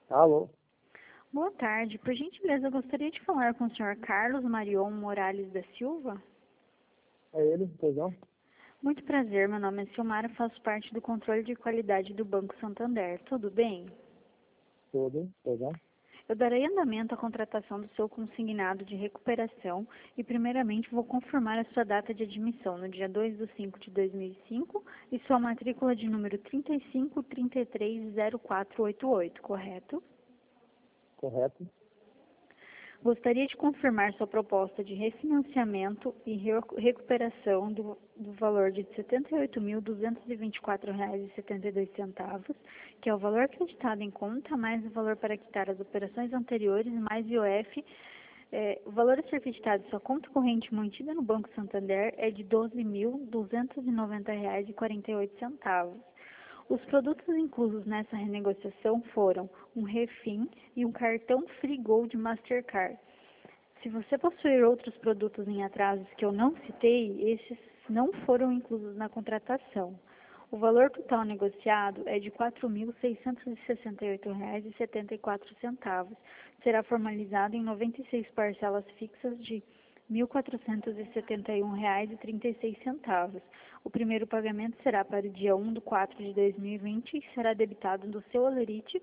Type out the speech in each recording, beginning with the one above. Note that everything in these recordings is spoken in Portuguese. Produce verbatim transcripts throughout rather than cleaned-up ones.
Alô? Boa tarde. Por gentileza, eu gostaria de falar com o senhor Carlos Marion Morales da Silva. É ele, perdão? Muito prazer, meu nome é Silmara, faço parte do controle de qualidade do Banco Santander. Tudo bem? Tudo, perdão? Eu darei andamento à contratação do seu consignado de recuperação e, primeiramente, vou confirmar a sua data de admissão no dia dois de cinco de dois mil e cinco e sua matrícula de número trinta e cinco, trinta e três, zero quatro oito oito, correto? Correto? Gostaria de confirmar sua proposta de refinanciamento e re- recuperação do, do valor de setenta e oito mil, duzentos e vinte e quatro reais e setenta e dois centavos, que é o valor acreditado em conta, mais o valor para quitar as operações anteriores, mais I O F. É, o valor a ser creditado em sua conta corrente mantida no Banco Santander é de doze mil, duzentos e noventa reais e quarenta e oito centavos. Os produtos inclusos nessa renegociação foram um refim e um cartão Free Gold Mastercard. Se você possuir outros produtos em atrasos que eu não citei, esses não foram inclusos na contratação. O valor total negociado é de quatro mil seiscentos e sessenta e oito reais e setenta e quatro centavos. Será formalizado em noventa e seis parcelas fixas de mil quatrocentos e setenta e um reais e trinta e seis centavos. O primeiro pagamento será para o dia um de quatro de dois mil e vinte e será debitado do seu holerite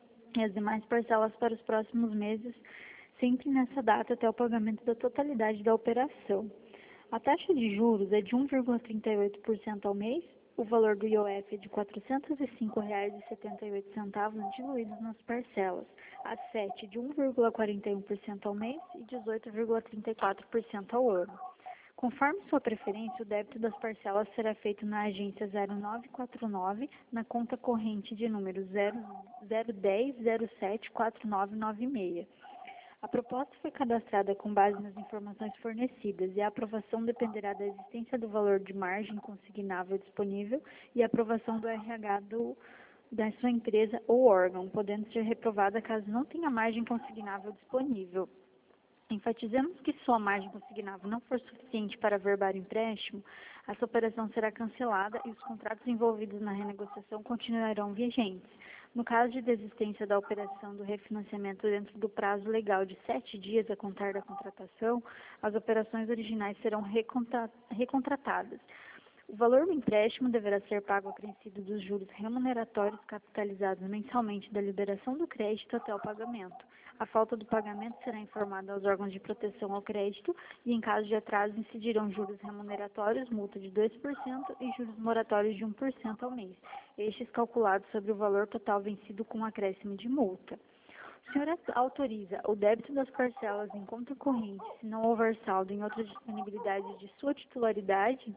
e as demais parcelas para os próximos meses, sempre nessa data até o pagamento da totalidade da operação. A taxa de juros é de um vírgula trinta e oito por cento ao mês, o valor do I O F é de quatrocentos e cinco reais e setenta e oito centavos diluídos nas parcelas, a sete de um vírgula quarenta e um por cento ao mês e dezoito vírgula trinta e quatro por cento ao ano. Conforme sua preferência, o débito das parcelas será feito na agência zero nove quatro nove, na conta corrente de número zero zero um zero zero sete quatro nove nove seis. A proposta foi cadastrada com base nas informações fornecidas e a aprovação dependerá da existência do valor de margem consignável disponível e a aprovação do R H do, da sua empresa ou órgão, podendo ser reprovada caso não tenha margem consignável disponível. Enfatizamos que se sua margem consignável não for suficiente para averbar o empréstimo, essa operação será cancelada e os contratos envolvidos na renegociação continuarão vigentes. No caso de desistência da operação do refinanciamento dentro do prazo legal de sete dias a contar da contratação, as operações originais serão recontra- recontratadas. O valor do empréstimo deverá ser pago acrescido dos juros remuneratórios capitalizados mensalmente da liberação do crédito até o pagamento. A falta do pagamento será informada aos órgãos de proteção ao crédito e, em caso de atraso, incidirão juros remuneratórios, multa de dois por cento e juros moratórios de um por cento ao mês, estes calculados sobre o valor total vencido com acréscimo de multa. O senhor autoriza o débito das parcelas em conta corrente se não houver saldo em outra disponibilidade de sua titularidade?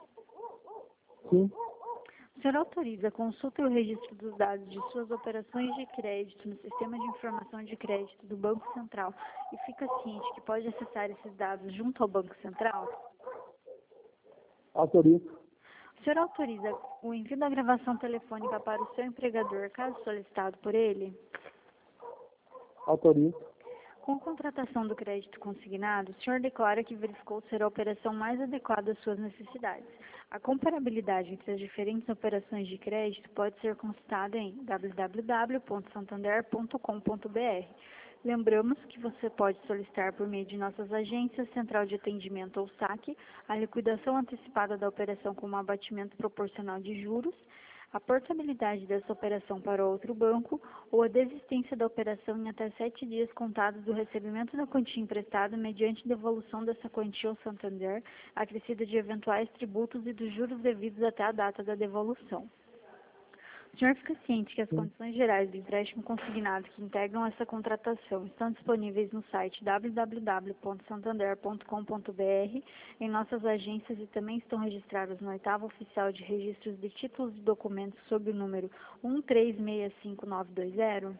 Sim, O senhor autoriza a consulta e o registro dos dados de suas operações de crédito no Sistema de Informação de Crédito do Banco Central e fica ciente que pode acessar esses dados junto ao Banco Central? autorizo. O senhor autoriza o envio da gravação telefônica para o seu empregador, caso solicitado por ele? Autorizo. Com a contratação do crédito consignado, o senhor declara que verificou ser a operação mais adequada às suas necessidades. A comparabilidade entre as diferentes operações de crédito pode ser consultada em w w w ponto santander ponto com ponto b r. Lembramos que você pode solicitar por meio de nossas agências, central de atendimento ou saque, a liquidação antecipada da operação com um abatimento proporcional de juros, a portabilidade dessa operação para outro banco ou a desistência da operação em até sete dias contados do recebimento da quantia emprestada mediante devolução dessa quantia ao Santander, acrescida de eventuais tributos e dos juros devidos até a data da devolução. O senhor fica ciente que as condições gerais do empréstimo consignado que integram essa contratação estão disponíveis no site w w w ponto santander ponto com ponto b r, em nossas agências e também estão registradas no oitavo oficial de registros de títulos e documentos sob o número um três seis cinco nove dois zero?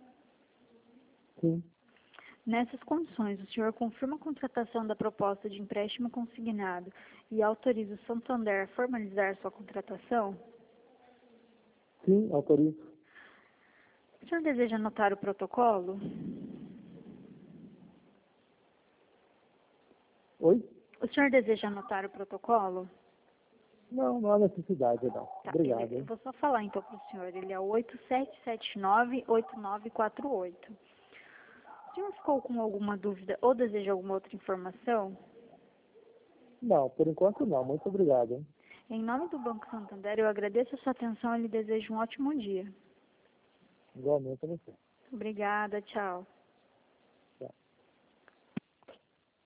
Sim, Nessas condições, o senhor confirma a contratação da proposta de empréstimo consignado e autoriza o Santander a formalizar sua contratação? sim, autorizo. O senhor deseja anotar o protocolo? Oi? O senhor deseja anotar o protocolo? Não, não há necessidade, não. Tá, Obrigado, beleza. Eu hein? vou só falar então para o senhor. Ele é oito sete sete nove, oito nove quatro oito. O senhor ficou com alguma dúvida ou deseja alguma outra informação? Não, por enquanto não. Muito obrigado, hein? Em nome do Banco Santander, eu agradeço a sua atenção e lhe desejo um ótimo dia. Igualmente a você. Obrigada, tchau.